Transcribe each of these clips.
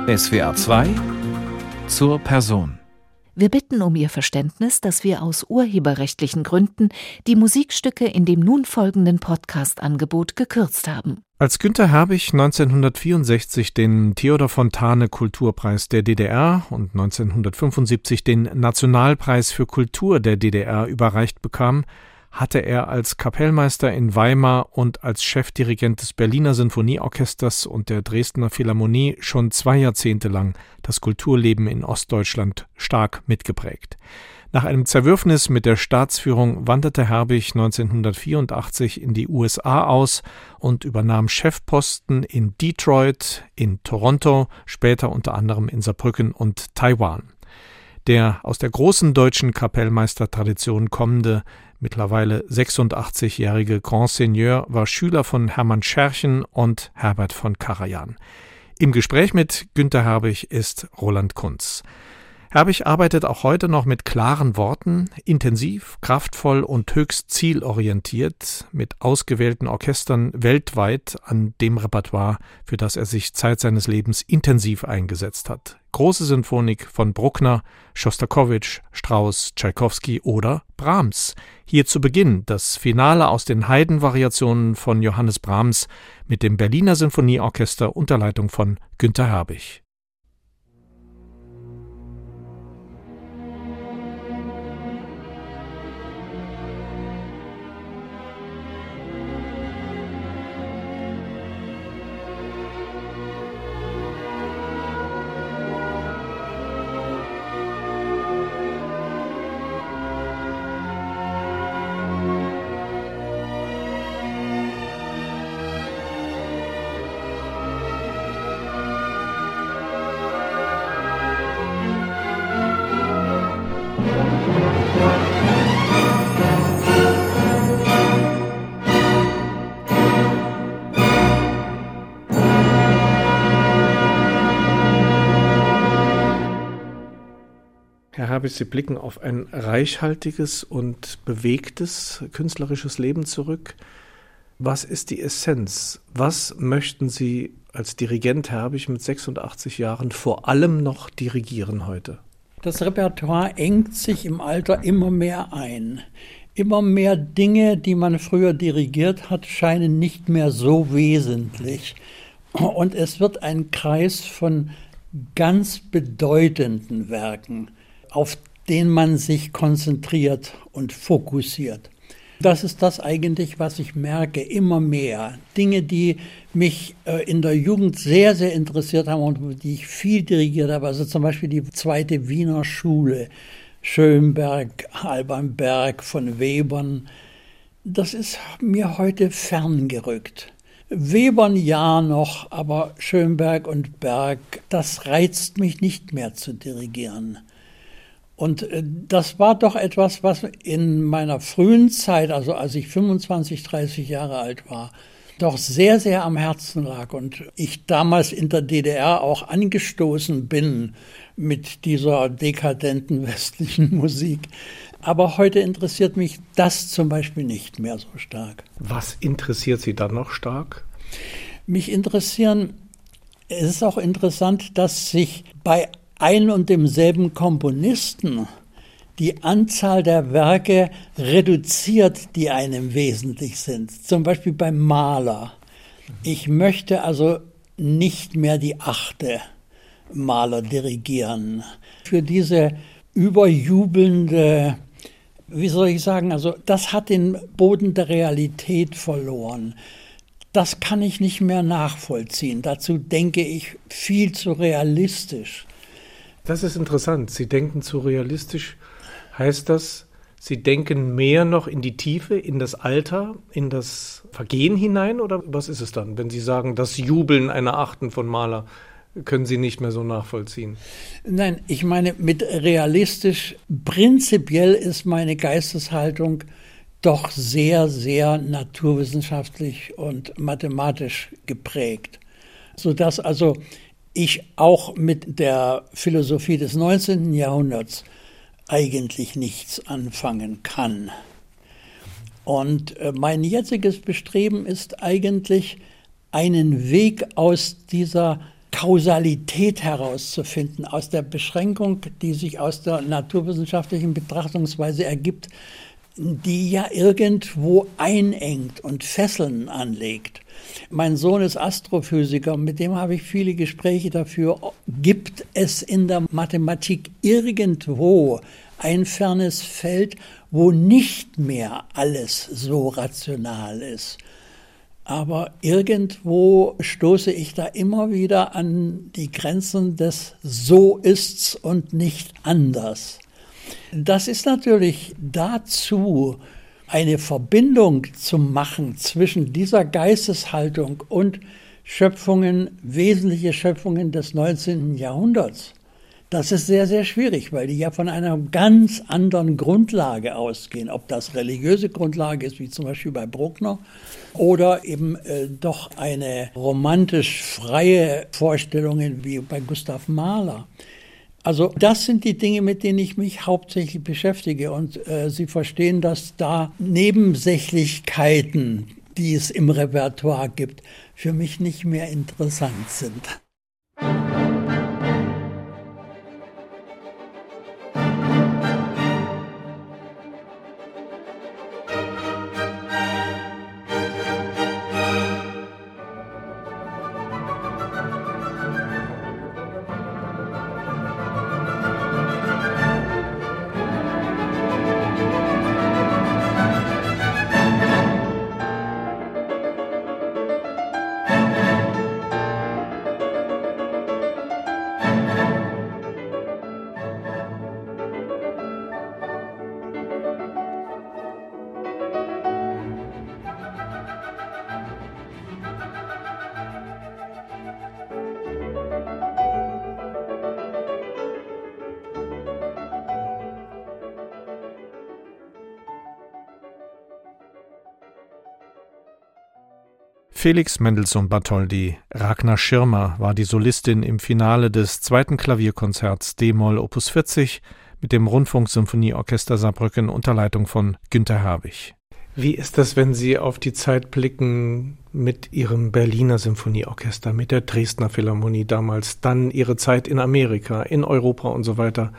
SWR 2 zur Person. Wir bitten um Ihr Verständnis, dass wir aus urheberrechtlichen Gründen die Musikstücke in dem nun folgenden Podcast-Angebot gekürzt haben. Als Günter Herbig 1964 den Theodor Fontane Kulturpreis der DDR und 1975 den Nationalpreis für Kultur der DDR überreicht bekam, hatte er als Kapellmeister in Weimar und als Chefdirigent des Berliner Sinfonieorchesters und der Dresdner Philharmonie schon 2 Jahrzehnte lang das Kulturleben in Ostdeutschland stark mitgeprägt. Nach einem Zerwürfnis mit der Staatsführung wanderte Herbig 1984 in die USA aus und übernahm Chefposten in Detroit, in Toronto, später unter anderem in Saarbrücken und Taiwan. Der aus der großen deutschen Kapellmeistertradition kommende, mittlerweile 86-jährige Grand Seigneur war Schüler von Hermann Scherchen und Herbert von Karajan. Im Gespräch mit Günter Herbig ist Roland Kunz. Herbig arbeitet auch heute noch mit klaren Worten, intensiv, kraftvoll und höchst zielorientiert mit ausgewählten Orchestern weltweit an dem Repertoire, für das er sich Zeit seines Lebens intensiv eingesetzt hat. Große Sinfonik von Bruckner, Schostakowitsch, Strauss, Tschaikowski oder Brahms. Hier zu Beginn das Finale aus den Haydn-Variationen von Johannes Brahms mit dem Berliner Sinfonieorchester unter Leitung von Günter Herbig. Herr Herbig, Sie blicken auf ein reichhaltiges und bewegtes künstlerisches Leben zurück. Was ist die Essenz? Was möchten Sie als Dirigent Herbig mit 86 Jahren vor allem noch dirigieren heute? Das Repertoire engt sich im Alter immer mehr ein. Immer mehr Dinge, die man früher dirigiert hat, scheinen nicht mehr so wesentlich. Und es wird ein Kreis von ganz bedeutenden Werken, auf den man sich konzentriert und fokussiert. Das ist das eigentlich, was ich merke, immer mehr. Dinge, die mich in der Jugend sehr, sehr interessiert haben und die ich viel dirigiert habe. Also zum Beispiel die zweite Wiener Schule, Schönberg, Alban Berg, von Webern. Das ist mir heute ferngerückt. Webern ja noch, aber Schönberg und Berg, das reizt mich nicht mehr zu dirigieren. Und das war doch etwas, was in meiner frühen Zeit, also als ich 25, 30 Jahre alt war, doch sehr, sehr am Herzen lag. Und ich damals in der DDR auch angestoßen bin mit dieser dekadenten westlichen Musik. Aber heute interessiert mich das zum Beispiel nicht mehr so stark. Was interessiert Sie dann noch stark? Mich interessieren, es ist auch interessant, dass sich bei ein und demselben Komponisten die Anzahl der Werke reduziert, die einem wesentlich sind. Zum Beispiel beim Mahler. Ich möchte also nicht mehr die 8. Mahler dirigieren. Für diese überjubelnde, wie soll ich sagen, also das hat den Boden der Realität verloren. Das kann ich nicht mehr nachvollziehen. Dazu denke ich viel zu realistisch. Das ist interessant. Sie denken zu realistisch. Heißt das, Sie denken mehr noch in die Tiefe, in das Alter, in das Vergehen hinein? Oder was ist es dann, wenn Sie sagen, das Jubeln einer 8. von Mahler können Sie nicht mehr so nachvollziehen? Nein, ich meine mit realistisch, prinzipiell ist meine Geisteshaltung doch sehr, sehr naturwissenschaftlich und mathematisch geprägt, sodass also ich auch mit der Philosophie des 19. Jahrhunderts eigentlich nichts anfangen kann. Und mein jetziges Bestreben ist eigentlich, einen Weg aus dieser Kausalität herauszufinden, aus der Beschränkung, die sich aus der naturwissenschaftlichen Betrachtungsweise ergibt, die ja irgendwo einengt und Fesseln anlegt. Mein Sohn ist Astrophysiker, mit dem habe ich viele Gespräche dafür. Gibt es in der Mathematik irgendwo ein fernes Feld, wo nicht mehr alles so rational ist? Aber irgendwo stoße ich da immer wieder an die Grenzen des So ist's und nicht anders. Das ist natürlich dazu, eine Verbindung zu machen zwischen dieser Geisteshaltung und Schöpfungen, wesentliche Schöpfungen des 19. Jahrhunderts. Das ist sehr, sehr schwierig, weil die ja von einer ganz anderen Grundlage ausgehen. Ob das religiöse Grundlage ist, wie zum Beispiel bei Bruckner, oder eben doch eine romantisch freie Vorstellungen wie bei Gustav Mahler. Also das sind die Dinge, mit denen ich mich hauptsächlich beschäftige. Und Sie verstehen, dass da Nebensächlichkeiten, die es im Repertoire gibt, für mich nicht mehr interessant sind. Felix Mendelssohn Bartholdy. Ragnar Schirmer war die Solistin im Finale des 2. Klavierkonzerts d-Moll Opus 40 mit dem Rundfunksymphonieorchester Saarbrücken unter Leitung von Günter Herbig. Wie ist das, wenn Sie auf die Zeit blicken mit Ihrem Berliner Symphonieorchester, mit der Dresdner Philharmonie damals, dann Ihre Zeit in Amerika, in Europa und so weiter?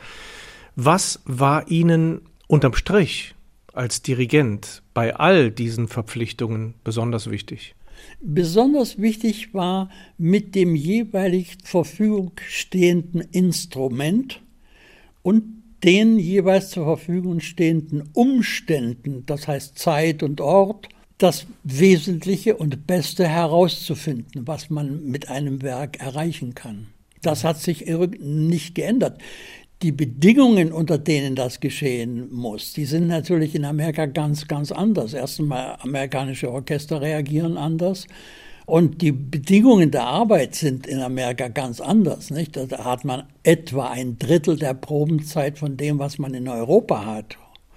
Was war Ihnen unterm Strich als Dirigent bei all diesen Verpflichtungen besonders wichtig? Besonders wichtig war, mit dem jeweilig zur Verfügung stehenden Instrument und den jeweils zur Verfügung stehenden Umständen, das heißt Zeit und Ort, das Wesentliche und Beste herauszufinden, was man mit einem Werk erreichen kann. Das hat sich nicht geändert. Die Bedingungen, unter denen das geschehen muss, die sind natürlich in Amerika ganz, ganz anders. Erst einmal, amerikanische Orchester reagieren anders und die Bedingungen der Arbeit sind in Amerika ganz anders. Nicht? Da hat man etwa 1/3 der Probenzeit von dem, was man in Europa hat.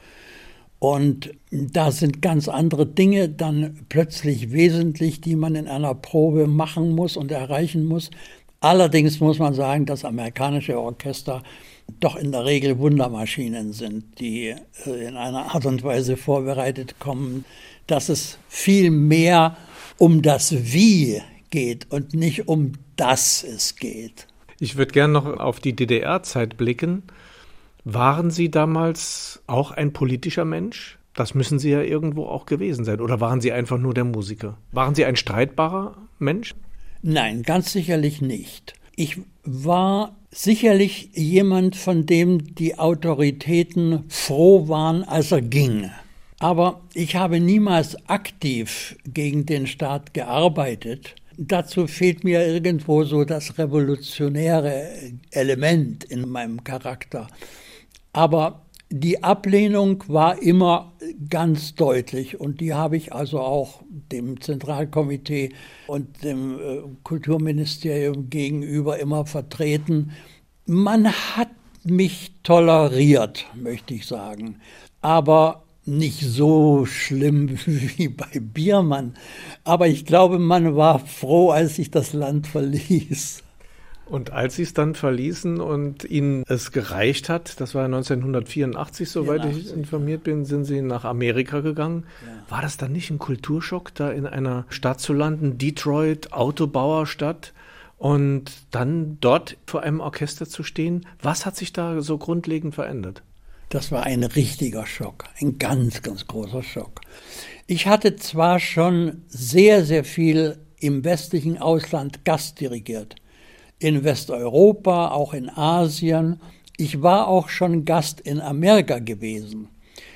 Und da sind ganz andere Dinge dann plötzlich wesentlich, die man in einer Probe machen muss und erreichen muss. Allerdings muss man sagen, dass amerikanische Orchester doch in der Regel Wundermaschinen sind, die in einer Art und Weise vorbereitet kommen, dass es viel mehr um das Wie geht und nicht um das es geht. Ich würde gerne noch auf die DDR-Zeit blicken. Waren Sie damals auch ein politischer Mensch? Das müssen Sie ja irgendwo auch gewesen sein. Oder waren Sie einfach nur der Musiker? Waren Sie ein streitbarer Mensch? Nein, ganz sicherlich nicht. Ich war sicherlich jemand, von dem die Autoritäten froh waren, als er ging. Aber ich habe niemals aktiv gegen den Staat gearbeitet. Dazu fehlt mir irgendwo so das revolutionäre Element in meinem Charakter. Aber die Ablehnung war immer ganz deutlich und die habe ich also auch dem Zentralkomitee und dem Kulturministerium gegenüber immer vertreten. Man hat mich toleriert, möchte ich sagen, aber nicht so schlimm wie bei Biermann. Aber ich glaube, man war froh, als ich das Land verließ. Und als Sie es dann verließen und Ihnen es gereicht hat, das war 1984, soweit ich informiert bin, sind Sie nach Amerika gegangen. Ja. War das dann nicht ein Kulturschock, da in einer Stadt zu landen, Detroit, Autobauerstadt, und dann dort vor einem Orchester zu stehen. Was hat sich da so grundlegend verändert? Das war ein richtiger Schock, ein ganz, ganz großer Schock. Ich hatte zwar schon sehr, sehr viel im westlichen Ausland gastdirigiert, in Westeuropa, auch in Asien. Ich war auch schon Gast in Amerika gewesen.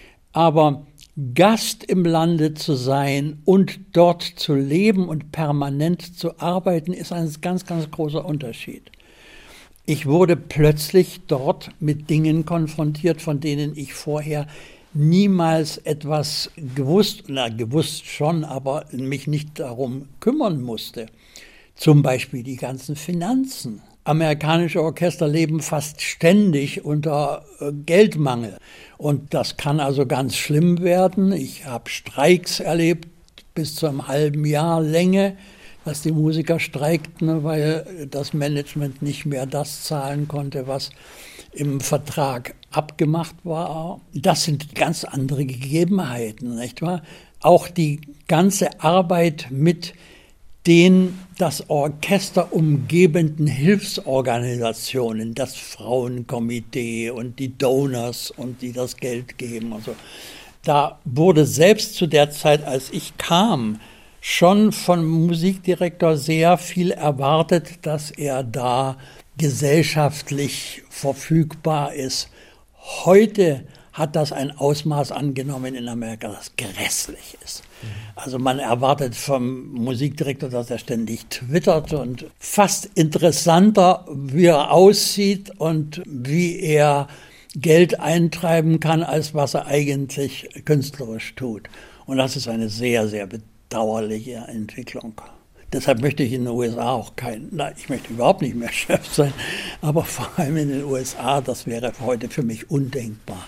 Aber Gast im Lande zu sein und dort zu leben und permanent zu arbeiten, ist ein ganz, ganz großer Unterschied. Ich wurde plötzlich dort mit Dingen konfrontiert, von denen ich vorher niemals etwas gewusst schon, aber mich nicht darum kümmern musste. Zum Beispiel die ganzen Finanzen. Amerikanische Orchester leben fast ständig unter Geldmangel. Und das kann also ganz schlimm werden. Ich habe Streiks erlebt bis zu einem halben Jahr Länge, dass die Musiker streikten, weil das Management nicht mehr das zahlen konnte, was im Vertrag abgemacht war. Das sind ganz andere Gegebenheiten, nicht wahr? Auch die ganze Arbeit mit den das Orchester umgebenden Hilfsorganisationen, das Frauenkomitee und die Donors und die das Geld geben. Also da wurde selbst zu der Zeit, als ich kam, schon vom Musikdirektor sehr viel erwartet, dass er da gesellschaftlich verfügbar ist. Heute hat das ein Ausmaß angenommen in Amerika, das grässlich ist. Also man erwartet vom Musikdirektor, dass er ständig twittert und fast interessanter, wie er aussieht und wie er Geld eintreiben kann, als was er eigentlich künstlerisch tut. Und das ist eine sehr, sehr bedauerliche Entwicklung. Deshalb möchte ich in den USA auch ich möchte überhaupt nicht mehr Chef sein, aber vor allem in den USA, das wäre heute für mich undenkbar.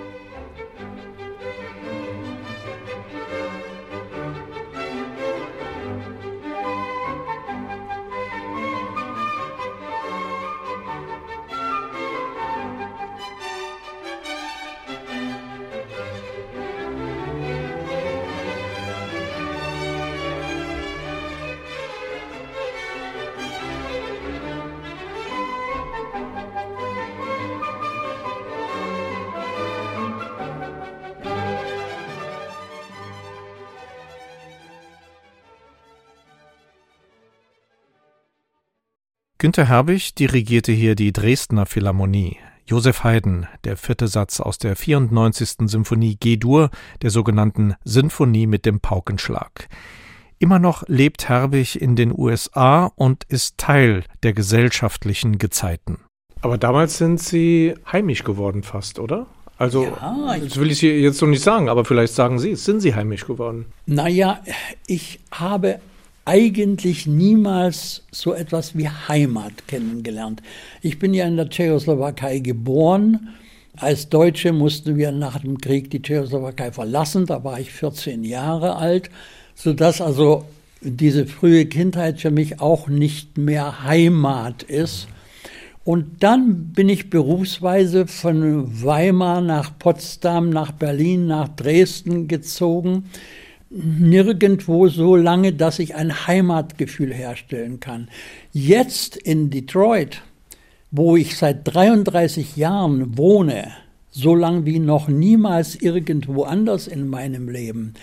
Günter Herbig dirigierte hier die Dresdner Philharmonie. Joseph Haydn, der 4. Satz aus der 94. Symphonie G-Dur, der sogenannten Sinfonie mit dem Paukenschlag. Immer noch lebt Herbig in den USA und ist Teil der gesellschaftlichen Gezeiten. Aber damals sind Sie heimisch geworden fast, oder? Also, ja, das will ich Sie jetzt so nicht sagen, aber vielleicht sagen Sie es. Sind Sie heimisch geworden? Naja, ich habe eigentlich niemals so etwas wie Heimat kennengelernt. Ich bin ja in der Tschechoslowakei geboren. Als Deutsche mussten wir nach dem Krieg die Tschechoslowakei verlassen. Da war ich 14 Jahre alt, sodass also diese frühe Kindheit für mich auch nicht mehr Heimat ist. Und dann bin ich berufsweise von Weimar nach Potsdam, nach Berlin, nach Dresden gezogen. Nirgendwo so lange, dass ich ein Heimatgefühl herstellen kann. Jetzt in Detroit, wo ich seit 33 Jahren wohne, so lange wie noch niemals irgendwo anders in meinem Leben,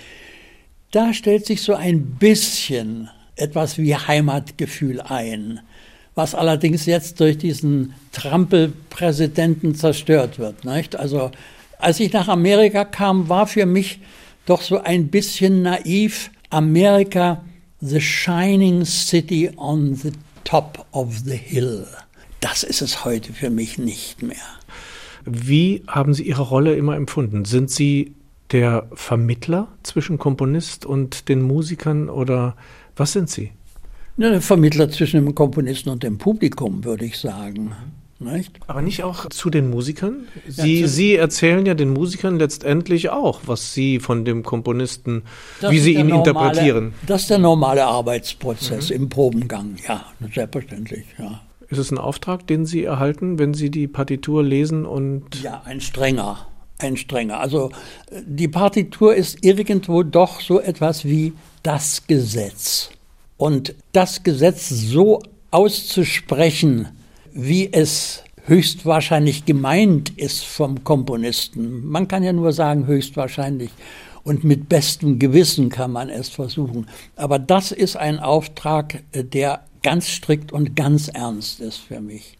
da stellt sich so ein bisschen etwas wie Heimatgefühl ein, was allerdings jetzt durch diesen Trampelpräsidenten zerstört wird, nicht? Also, als ich nach Amerika kam, war für mich doch so ein bisschen naiv, Amerika, the shining city on the top of the hill. Das ist es heute für mich nicht mehr. Wie haben Sie Ihre Rolle immer empfunden? Sind Sie der Vermittler zwischen Komponist und den Musikern oder was sind Sie? Der Vermittler zwischen dem Komponisten und dem Publikum, würde ich sagen. Nicht? Aber nicht auch zu den Musikern? Sie erzählen ja den Musikern letztendlich auch, was Sie von dem Komponisten, wie Sie ihn interpretieren. Das ist der normale Arbeitsprozess im Probengang, ja, selbstverständlich, ja. Ist es ein Auftrag, den Sie erhalten, wenn Sie die Partitur lesen und... Ja, ein strenger. Also die Partitur ist irgendwo doch so etwas wie das Gesetz. Und das Gesetz so auszusprechen, wie es höchstwahrscheinlich gemeint ist vom Komponisten. Man kann ja nur sagen, höchstwahrscheinlich. Und mit bestem Gewissen kann man es versuchen. Aber das ist ein Auftrag, der ganz strikt und ganz ernst ist für mich.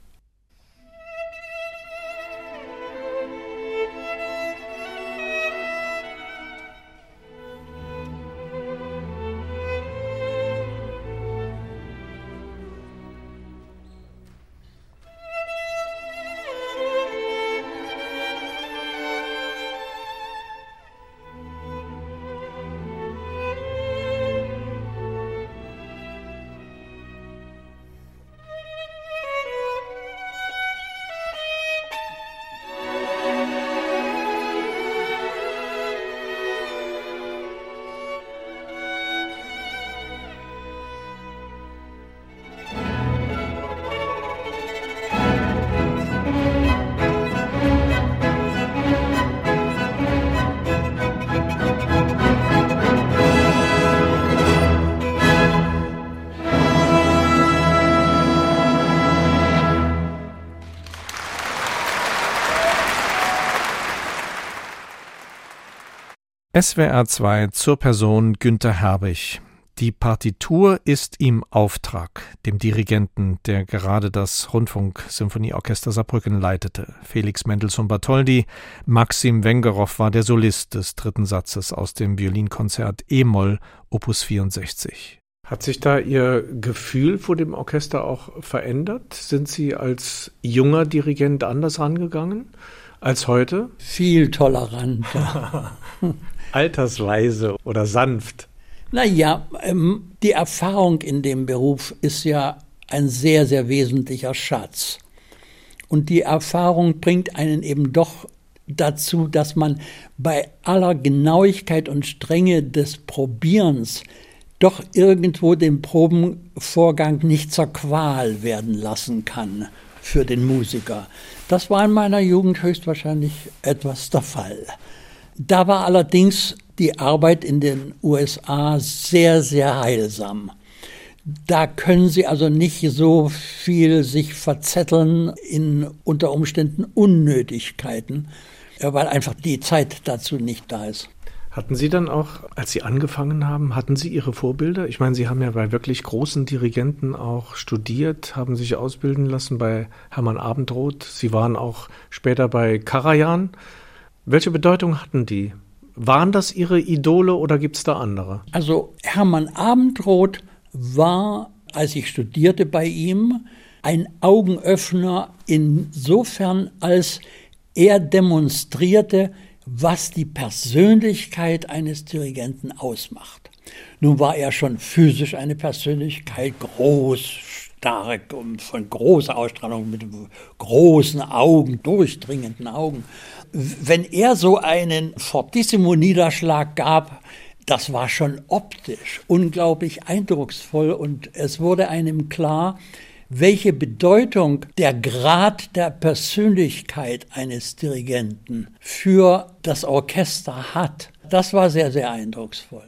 SWR 2 zur Person Günther Herbig. Die Partitur ist ihm Auftrag, dem Dirigenten, der gerade das Rundfunk-Symphonieorchester Saarbrücken leitete. Felix Mendelssohn-Bartholdy, Maxim Wengerow war der Solist des dritten Satzes aus dem Violinkonzert E-Moll, Opus 64. Hat sich da Ihr Gefühl vor dem Orchester auch verändert? Sind Sie als junger Dirigent anders rangegangen als heute? Viel toleranter. Altersweise oder sanft? Naja, die Erfahrung in dem Beruf ist ja ein sehr, sehr wesentlicher Schatz. Und die Erfahrung bringt einen eben doch dazu, dass man bei aller Genauigkeit und Strenge des Probierens doch irgendwo den Probenvorgang nicht zur Qual werden lassen kann für den Musiker. Das war in meiner Jugend höchstwahrscheinlich etwas der Fall. Da war allerdings die Arbeit in den USA sehr, sehr heilsam. Da können Sie also nicht so viel sich verzetteln in unter Umständen Unnötigkeiten, weil einfach die Zeit dazu nicht da ist. Hatten Sie dann auch, als Sie angefangen haben, hatten Sie Ihre Vorbilder? Ich meine, Sie haben ja bei wirklich großen Dirigenten auch studiert, haben sich ausbilden lassen bei Hermann Abendroth. Sie waren auch später bei Karajan. Welche Bedeutung hatten die? Waren das Ihre Idole oder gibt es da andere? Also Hermann Abendroth war, als ich studierte bei ihm, ein Augenöffner insofern, als er demonstrierte, was die Persönlichkeit eines Dirigenten ausmacht. Nun war er schon physisch eine Persönlichkeit, groß, stark und von großer Ausstrahlung, mit großen Augen, durchdringenden Augen. Wenn er so einen Fortissimo-Niederschlag gab, das war schon optisch unglaublich eindrucksvoll und es wurde einem klar, welche Bedeutung der Grad der Persönlichkeit eines Dirigenten für das Orchester hat. Das war sehr, sehr eindrucksvoll.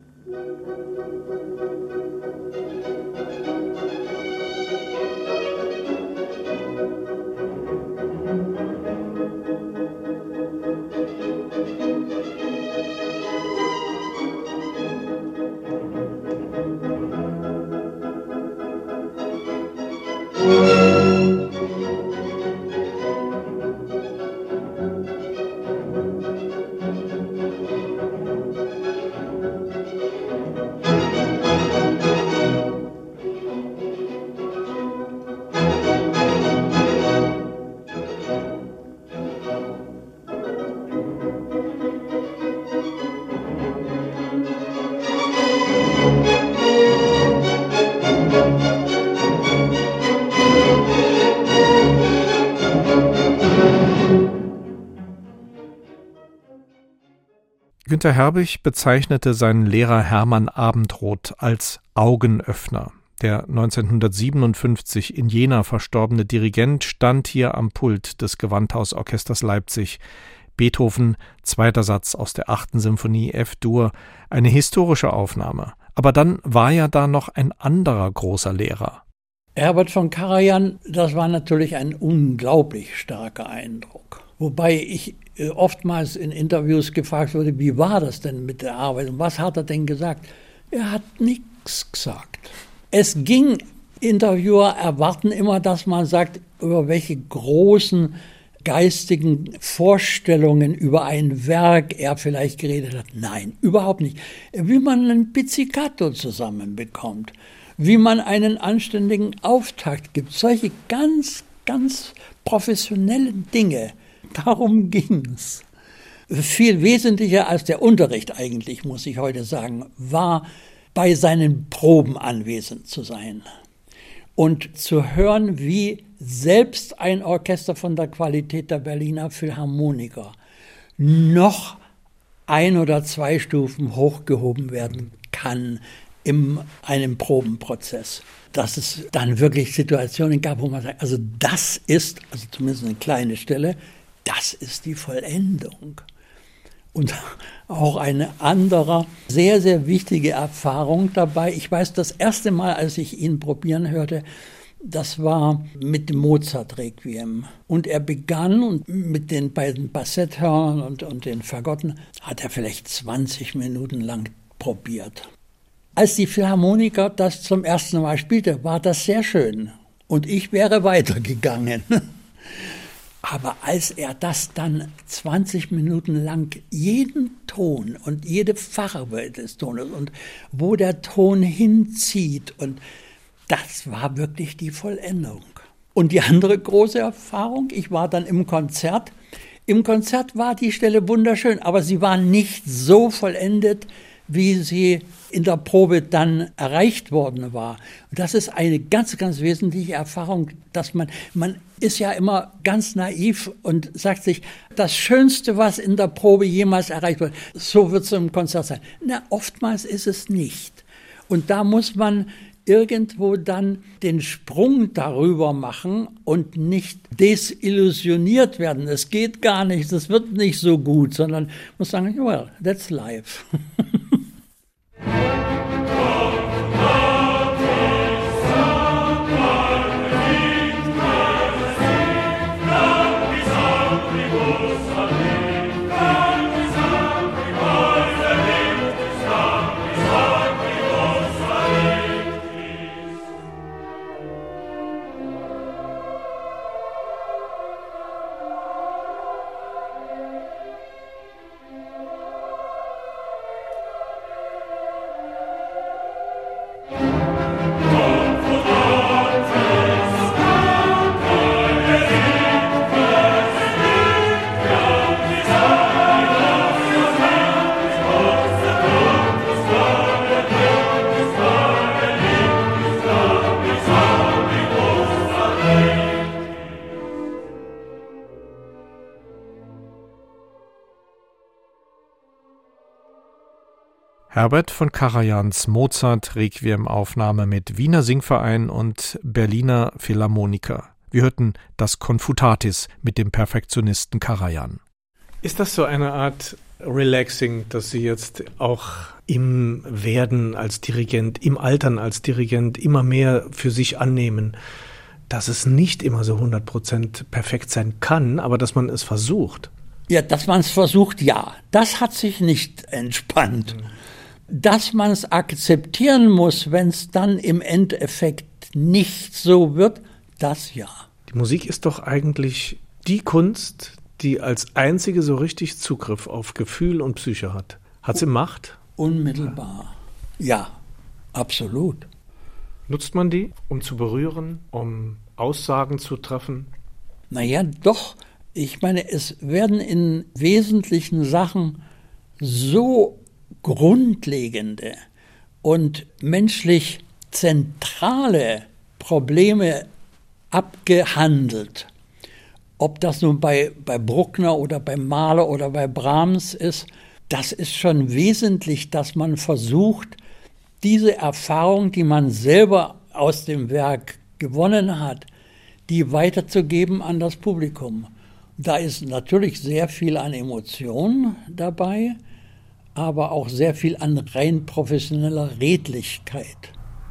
Günther Herbig bezeichnete seinen Lehrer Hermann Abendroth als Augenöffner. Der 1957 in Jena verstorbene Dirigent stand hier am Pult des Gewandhausorchesters Leipzig. Beethoven, zweiter Satz aus der 8. Symphonie F-Dur, eine historische Aufnahme. Aber dann war ja da noch ein anderer großer Lehrer. Herbert von Karajan, das war natürlich ein unglaublich starker Eindruck. Wobei ich oftmals in Interviews gefragt wurde, wie war das denn mit der Arbeit und was hat er denn gesagt? Er hat nichts gesagt. Es ging, Interviewer erwarten immer, dass man sagt, über welche großen geistigen Vorstellungen über ein Werk er vielleicht geredet hat. Nein, überhaupt nicht. Wie man einen Pizzicato zusammenbekommt, wie man einen anständigen Auftakt gibt. Solche ganz, ganz professionellen Dinge. Darum ging's. Viel wesentlicher als der Unterricht eigentlich, muss ich heute sagen, war, bei seinen Proben anwesend zu sein und zu hören, wie selbst ein Orchester von der Qualität der Berliner Philharmoniker noch 1 oder 2 Stufen hochgehoben werden kann in einem Probenprozess. Dass es dann wirklich Situationen gab, wo man sagt, also das ist, also zumindest eine kleine Stelle, das ist die Vollendung. Und auch eine andere, sehr, sehr wichtige Erfahrung dabei. Ich weiß, das erste Mal, als ich ihn probieren hörte, das war mit dem Mozart-Requiem. Und er begann und mit den beiden Bassetthörnern und den Fagotten hat er vielleicht 20 Minuten lang probiert. Als die Philharmoniker das zum ersten Mal spielte, war das sehr schön. Und ich wäre weitergegangen. Aber als er das dann 20 Minuten lang jeden Ton und jede Farbe des Tones und wo der Ton hinzieht, und das war wirklich die Vollendung. Und die andere große Erfahrung, ich war dann im Konzert. Im Konzert war die Stelle wunderschön, aber sie war nicht so vollendet, wie sie in der Probe dann erreicht worden war. Und das ist eine ganz, ganz wesentliche Erfahrung, dass man ist ja immer ganz naiv und sagt sich, das Schönste, was in der Probe jemals erreicht wird, so wird es im Konzert sein. Na, oftmals ist es nicht. Und da muss man irgendwo dann den Sprung darüber machen und nicht desillusioniert werden. Es geht gar nicht, das wird nicht so gut, sondern muss sagen, well, that's life. Herbert von Karajans Mozart-Requiem-Aufnahme mit Wiener Singverein und Berliner Philharmoniker. Wir hörten das Confutatis mit dem Perfektionisten Karajan. Ist das so eine Art Relaxing, dass Sie jetzt auch im Werden als Dirigent, im Altern als Dirigent immer mehr für sich annehmen, dass es nicht immer so 100% perfekt sein kann, aber dass man es versucht? Ja, dass man es versucht, ja. Das hat sich nicht entspannt. Dass man es akzeptieren muss, wenn es dann im Endeffekt nicht so wird, das ja. Die Musik ist doch eigentlich die Kunst, die als einzige so richtig Zugriff auf Gefühl und Psyche hat. Hat sie Macht? Unmittelbar. Ja, absolut. Nutzt man die, um zu berühren, um Aussagen zu treffen? Naja, doch. Ich meine, es werden in wesentlichen Sachen so grundlegende und menschlich zentrale Probleme abgehandelt. Ob das nun bei Bruckner oder bei Mahler oder bei Brahms ist, das ist schon wesentlich, dass man versucht, diese Erfahrung, die man selber aus dem Werk gewonnen hat, die weiterzugeben an das Publikum. Da ist natürlich sehr viel an Emotionen dabei, aber auch sehr viel an rein professioneller Redlichkeit.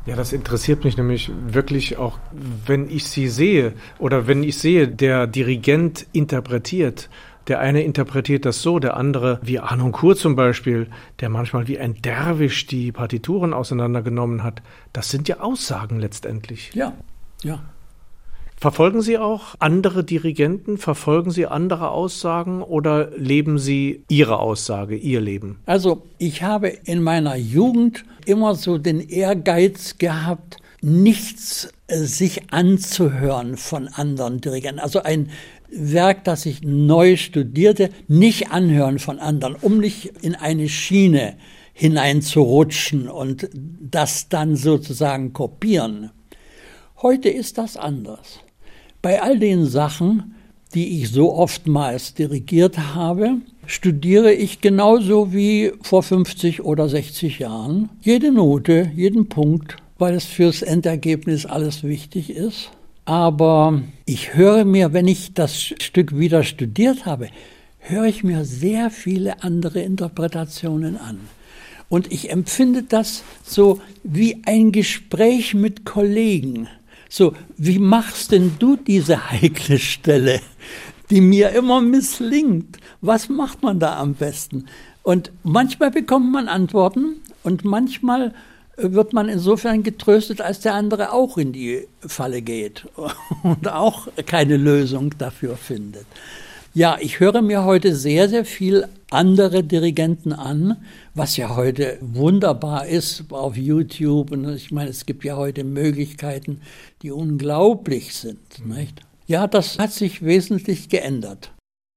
Ja, das interessiert mich nämlich wirklich auch, wenn ich Sie sehe oder wenn ich sehe, der Dirigent interpretiert. Der eine interpretiert das so, der andere, wie Arnoncourt zum Beispiel, der manchmal wie ein Derwisch die Partituren auseinandergenommen hat. Das sind ja Aussagen letztendlich. Ja, ja. Verfolgen Sie auch andere Dirigenten? Verfolgen Sie andere Aussagen oder leben Sie Ihre Aussage, Ihr Leben? Also ich habe in meiner Jugend immer so den Ehrgeiz gehabt, nichts sich anzuhören von anderen Dirigenten. Also ein Werk, das ich neu studierte, nicht anhören von anderen, um nicht in eine Schiene hineinzurutschen und das dann sozusagen kopieren. Heute ist das anders. Bei all den Sachen, die ich so oftmals dirigiert habe, studiere ich genauso wie vor 50 oder 60 Jahren jede Note, jeden Punkt, weil es fürs Endergebnis alles wichtig ist. Aber ich höre mir, wenn ich das Stück wieder studiert habe, höre ich mir sehr viele andere Interpretationen an. Und ich empfinde das so wie ein Gespräch mit Kollegen. So, wie machst denn du diese heikle Stelle, die mir immer misslingt? Was macht man da am besten? Und manchmal bekommt man Antworten und manchmal wird man insofern getröstet, als der andere auch in die Falle geht und auch keine Lösung dafür findet. Ja, ich höre mir heute sehr, sehr viel andere Dirigenten an, was ja heute wunderbar ist auf YouTube. Und ich meine, es gibt ja heute Möglichkeiten, die unglaublich sind, nicht? Ja, das hat sich wesentlich geändert.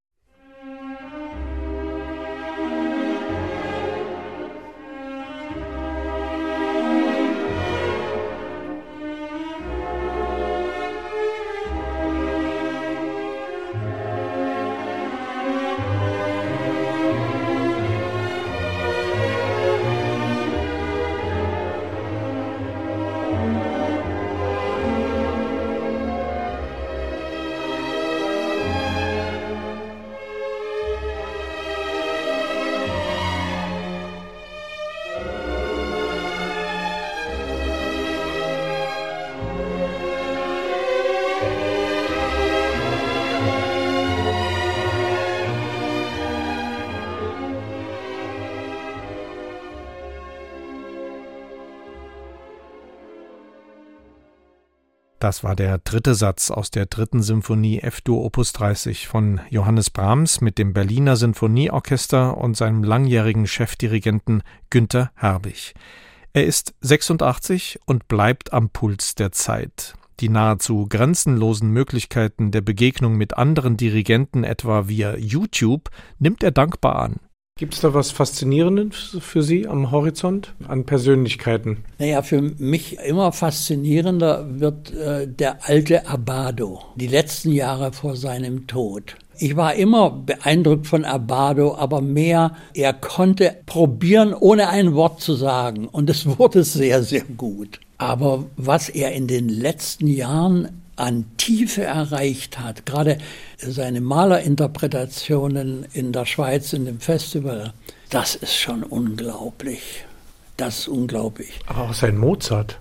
Das war der dritte Satz aus der dritten Symphonie F-Dur Opus 30 von Johannes Brahms mit dem Berliner Sinfonieorchester und seinem langjährigen Chefdirigenten Günter Herbig. Er ist 86 und bleibt am Puls der Zeit. Die nahezu grenzenlosen Möglichkeiten der Begegnung mit anderen Dirigenten, etwa via YouTube, nimmt er dankbar an. Gibt es da was Faszinierendes für Sie am Horizont an Persönlichkeiten? Naja, für mich immer faszinierender wird der alte Abbado, die letzten Jahre vor seinem Tod. Ich war immer beeindruckt von Abbado, aber mehr, er konnte probieren, ohne ein Wort zu sagen. Und es wurde sehr, sehr gut. Aber was er in den letzten Jahren an Tiefe erreicht hat, gerade seine Malerinterpretationen in der Schweiz in dem Festival, das ist schon unglaublich. Das ist unglaublich. Aber auch sein Mozart.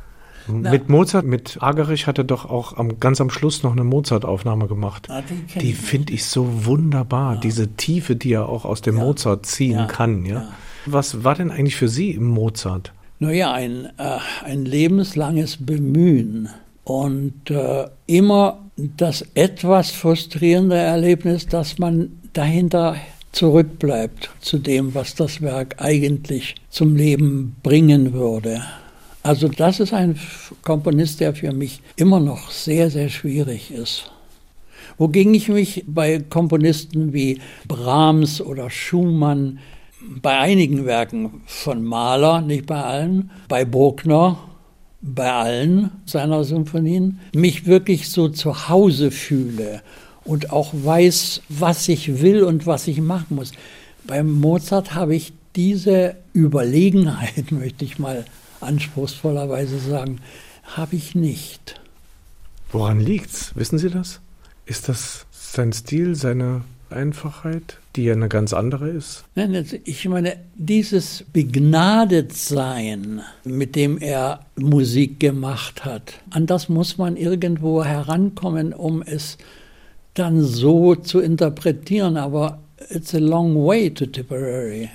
Mit Agerich hat er doch auch ganz am Schluss noch eine Mozart-Aufnahme gemacht. Die finde ich so wunderbar, ja. Diese Tiefe, die er auch aus dem Mozart ziehen kann. Ja? Was war denn eigentlich für Sie im Mozart? Naja, ein lebenslanges Bemühen. Und immer das etwas frustrierende Erlebnis, dass man dahinter zurückbleibt zu dem, was das Werk eigentlich zum Leben bringen würde. Also das ist ein Komponist, der für mich immer noch sehr, sehr schwierig ist. Wogegen ich mich bei Komponisten wie Brahms oder Schumann, bei einigen Werken von Mahler, nicht bei allen, bei Bruckner, bei allen seiner Symphonien, mich wirklich so zu Hause fühle und auch weiß, was ich will und was ich machen muss. Beim Mozart habe ich diese Überlegenheit, möchte ich mal anspruchsvollerweise sagen, habe ich nicht. Woran liegt's? Wissen Sie das? Ist das sein Stil, seine Einfachheit, die ja eine ganz andere ist? Nein, ich meine, dieses Begnadetsein, mit dem er Musik gemacht hat, an das muss man irgendwo herankommen, um es dann so zu interpretieren. Aber it's a long way to Tipperary.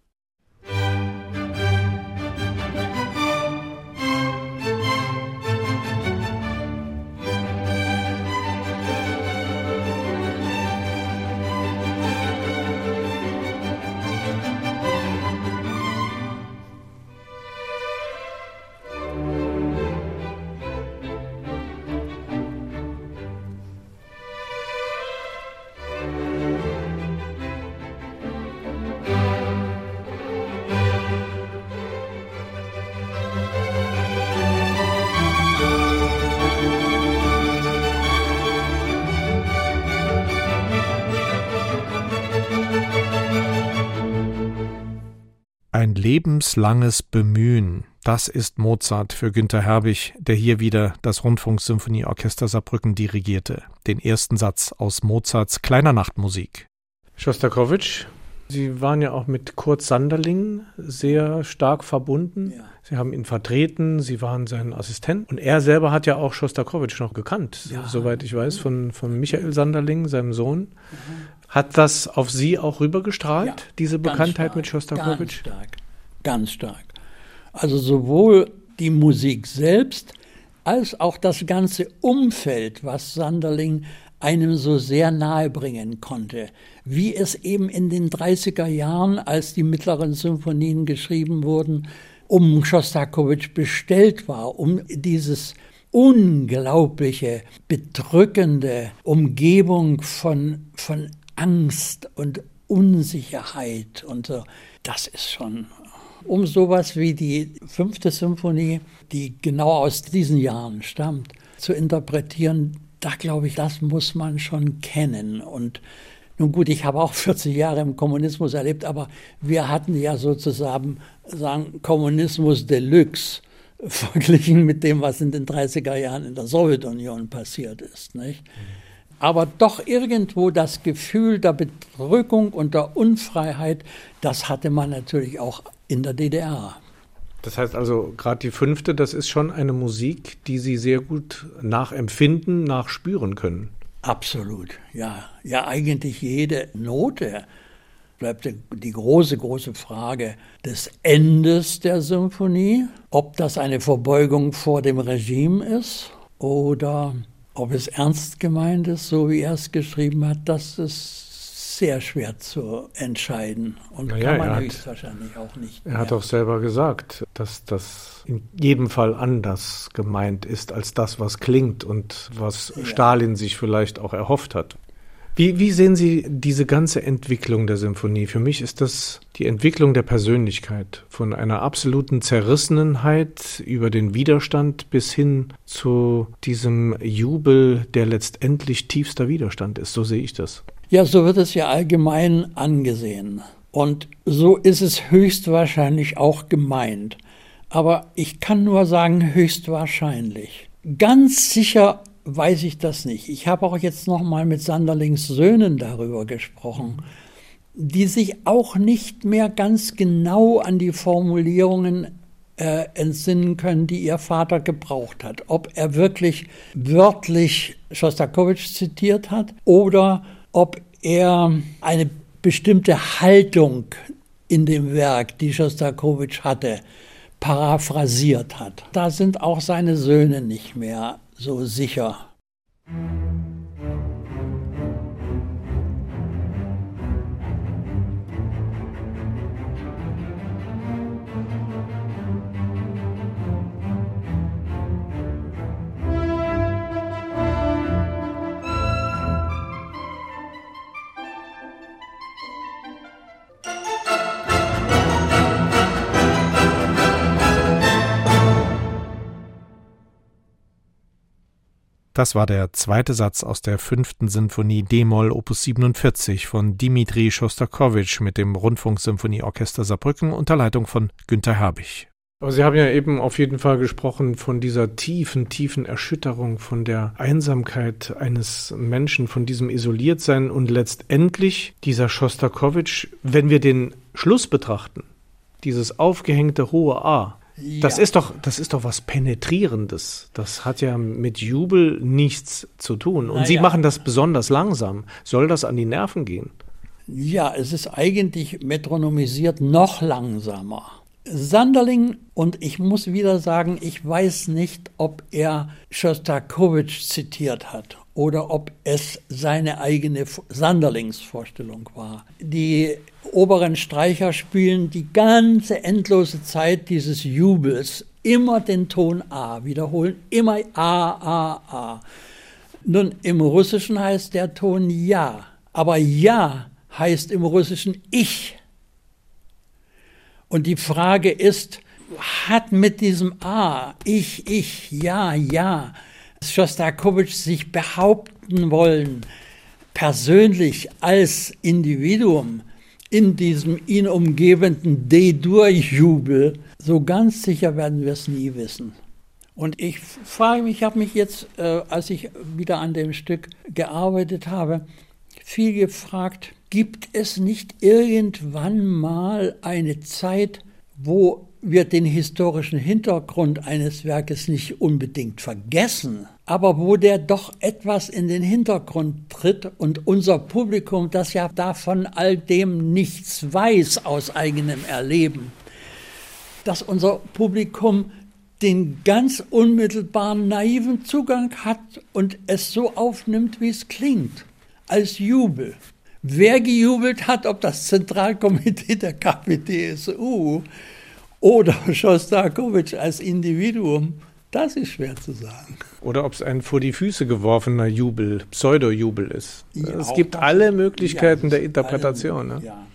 Ein lebenslanges Bemühen, das ist Mozart für Günter Herbig, der hier wieder das Rundfunksymphonieorchester Saarbrücken dirigierte. Den ersten Satz aus Mozarts Kleiner Nachtmusik. Schostakowitsch, Sie waren ja auch mit Kurt Sanderling sehr stark verbunden. Ja. Sie haben ihn vertreten, Sie waren sein Assistent. Und er selber hat ja auch Schostakowitsch noch gekannt, soweit ich weiß, von Michael Sanderling, seinem Sohn. Mhm. Hat das auf Sie auch rübergestrahlt, diese Bekanntheit mit Schostakowitsch? Ganz stark. Also sowohl die Musik selbst als auch das ganze Umfeld, was Sanderling einem so sehr nahe bringen konnte. Wie es eben in den 30er Jahren, als die mittleren Symphonien geschrieben wurden, um Schostakowitsch bestellt war, um dieses unglaubliche, bedrückende Umgebung von Angst und Unsicherheit und so. Das ist schon, um sowas wie die 5. Symphonie, die genau aus diesen Jahren stammt, zu interpretieren, da glaube ich, das muss man schon kennen. Und nun gut, ich habe auch 40 Jahre im Kommunismus erlebt, aber wir hatten ja sozusagen Kommunismus Deluxe verglichen mit dem, was in den 30er Jahren in der Sowjetunion passiert ist, nicht? Aber doch irgendwo das Gefühl der Bedrückung und der Unfreiheit, das hatte man natürlich auch in der DDR. Das heißt also, gerade die 5., das ist schon eine Musik, die Sie sehr gut nachempfinden, nachspüren können. Absolut, ja. Ja, eigentlich jede Note. Bleibt die große Frage des Endes der Symphonie, ob das eine Verbeugung vor dem Regime ist oder ob es ernst gemeint ist, so wie er es geschrieben hat, das ist sehr schwer zu entscheiden und kann man höchstwahrscheinlich auch nicht mehr. Er hat auch selber gesagt, dass das in jedem Fall anders gemeint ist als das, was klingt und was Stalin sich vielleicht auch erhofft hat. Wie sehen Sie diese ganze Entwicklung der Symphonie? Für mich ist das die Entwicklung der Persönlichkeit, von einer absoluten Zerrissenheit über den Widerstand bis hin zu diesem Jubel, der letztendlich tiefster Widerstand ist. So sehe ich das. Ja, so wird es ja allgemein angesehen. Und so ist es höchstwahrscheinlich auch gemeint. Aber ich kann nur sagen, höchstwahrscheinlich. Ganz sicher weiß ich das nicht. Ich habe auch jetzt noch mal mit Sanderlings Söhnen darüber gesprochen, die sich auch nicht mehr ganz genau an die Formulierungen entsinnen können, die ihr Vater gebraucht hat. Ob er wirklich wörtlich Schostakowitsch zitiert hat oder ob er eine bestimmte Haltung in dem Werk, die Schostakowitsch hatte, paraphrasiert hat. Da sind auch seine Söhne nicht mehr so sicher. Das war der zweite Satz aus der 5. Sinfonie d-Moll Opus 47 von Dmitri Schostakowitsch mit dem Rundfunksymphonieorchester Saarbrücken unter Leitung von Günter Herbig. Aber Sie haben ja eben auf jeden Fall gesprochen von dieser tiefen, tiefen Erschütterung, von der Einsamkeit eines Menschen, von diesem Isoliertsein und letztendlich dieser Schostakowitsch, wenn wir den Schluss betrachten, dieses aufgehängte hohe A, ja. Das ist doch was Penetrierendes. Das hat ja mit Jubel nichts zu tun. Und Sie machen das besonders langsam. Soll das an die Nerven gehen? Ja, es ist eigentlich metronomisiert noch langsamer. Sanderling, und ich muss wieder sagen, ich weiß nicht, ob er Schostakowitsch zitiert hat oder ob es seine eigene Sanderlingsvorstellung war. Die oberen Streicher spielen die ganze endlose Zeit dieses Jubels immer den Ton A, wiederholen immer A, A, A. Nun, im Russischen heißt der Ton Ja, aber Ja heißt im Russischen Ich. Und die Frage ist, hat mit diesem A, ich, ja, Schostakowitsch sich behaupten wollen, persönlich als Individuum in diesem ihn umgebenden D-Dur-Jubel? So ganz sicher werden wir es nie wissen. Und ich frage mich, ich habe mich jetzt, als ich wieder an dem Stück gearbeitet habe, viel gefragt, gibt es nicht irgendwann mal eine Zeit, wo wir den historischen Hintergrund eines Werkes nicht unbedingt vergessen, aber wo der doch etwas in den Hintergrund tritt und unser Publikum, das ja davon all dem nichts weiß aus eigenem Erleben, dass unser Publikum den ganz unmittelbaren naiven Zugang hat und es so aufnimmt, wie es klingt, als Jubel. Wer gejubelt hat, ob das Zentralkomitee der KPDSU oder Schostakowitsch als Individuum, das ist schwer zu sagen. Oder ob es ein vor die Füße geworfener Jubel, Pseudojubel ist. Ja, es gibt alle Möglichkeiten der Interpretation. Ne? Ja.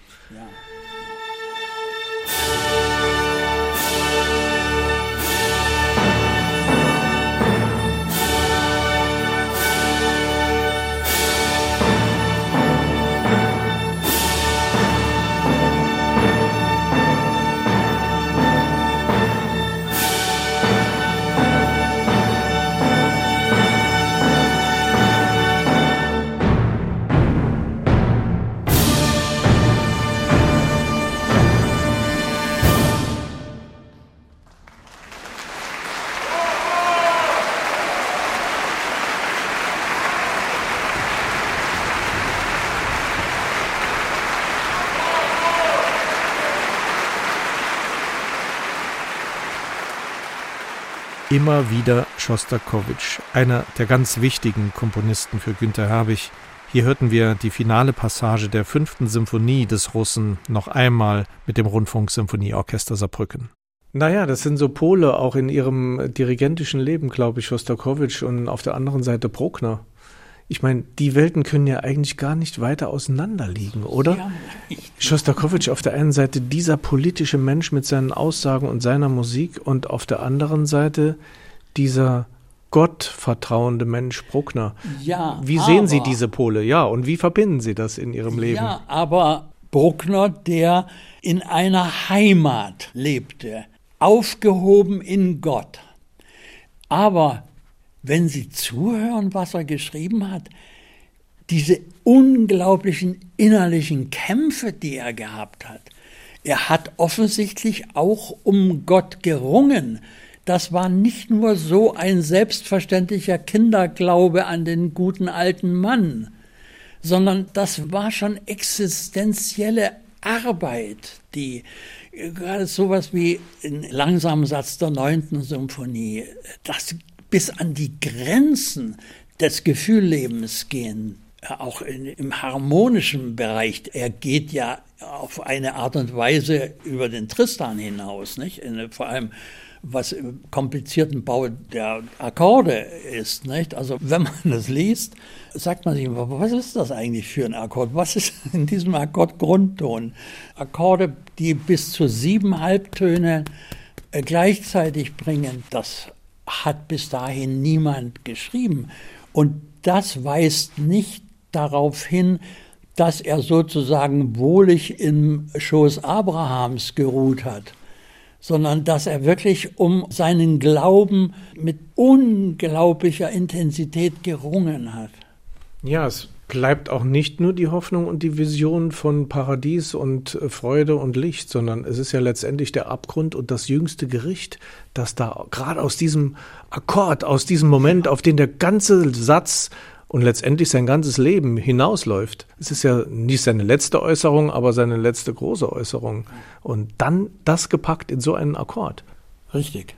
Immer wieder Schostakowitsch, einer der ganz wichtigen Komponisten für Günter Herbig. Hier hörten wir die finale Passage der 5. Symphonie des Russen noch einmal mit dem Rundfunksymphonieorchester Saarbrücken. Naja, das sind so Pole auch in ihrem dirigentischen Leben, glaube ich, Schostakowitsch und auf der anderen Seite Bruckner. Ich meine, die Welten können ja eigentlich gar nicht weiter auseinander liegen, oder? Ja, Schostakowitsch auf der einen Seite dieser politische Mensch mit seinen Aussagen und seiner Musik und auf der anderen Seite dieser gottvertrauende Mensch Bruckner. Ja, wie sehen Sie diese Pole? Ja, und wie verbinden Sie das in Ihrem Leben? Ja, aber Bruckner, der in einer Heimat lebte, aufgehoben in Gott. Aber wenn Sie zuhören, was er geschrieben hat, diese unglaublichen innerlichen Kämpfe, die er gehabt hat. Er hat offensichtlich auch um Gott gerungen. Das war nicht nur so ein selbstverständlicher Kinderglaube an den guten alten Mann, sondern das war schon existenzielle Arbeit, die gerade sowas wie ein langsamer Satz der 9. Symphonie, das bis an die Grenzen des Gefühllebens gehen, auch im harmonischen Bereich. Er geht ja auf eine Art und Weise über den Tristan hinaus, nicht? Vor allem was im komplizierten Bau der Akkorde ist, nicht? Also wenn man das liest, sagt man sich, was ist das eigentlich für ein Akkord? Was ist in diesem Akkord Grundton? Akkorde, die bis zu 7 Halbtöne gleichzeitig bringen, das hat bis dahin niemand geschrieben. Und das weist nicht darauf hin, dass er sozusagen wohlig im Schoß Abrahams geruht hat, sondern dass er wirklich um seinen Glauben mit unglaublicher Intensität gerungen hat. Ja, es bleibt auch nicht nur die Hoffnung und die Vision von Paradies und Freude und Licht, sondern es ist ja letztendlich der Abgrund und das jüngste Gericht, das da gerade aus diesem Akkord, aus diesem Moment, auf den der ganze Satz und letztendlich sein ganzes Leben hinausläuft. Es ist ja nicht seine letzte Äußerung, aber seine letzte große Äußerung. Und dann das gepackt in so einen Akkord. Richtig.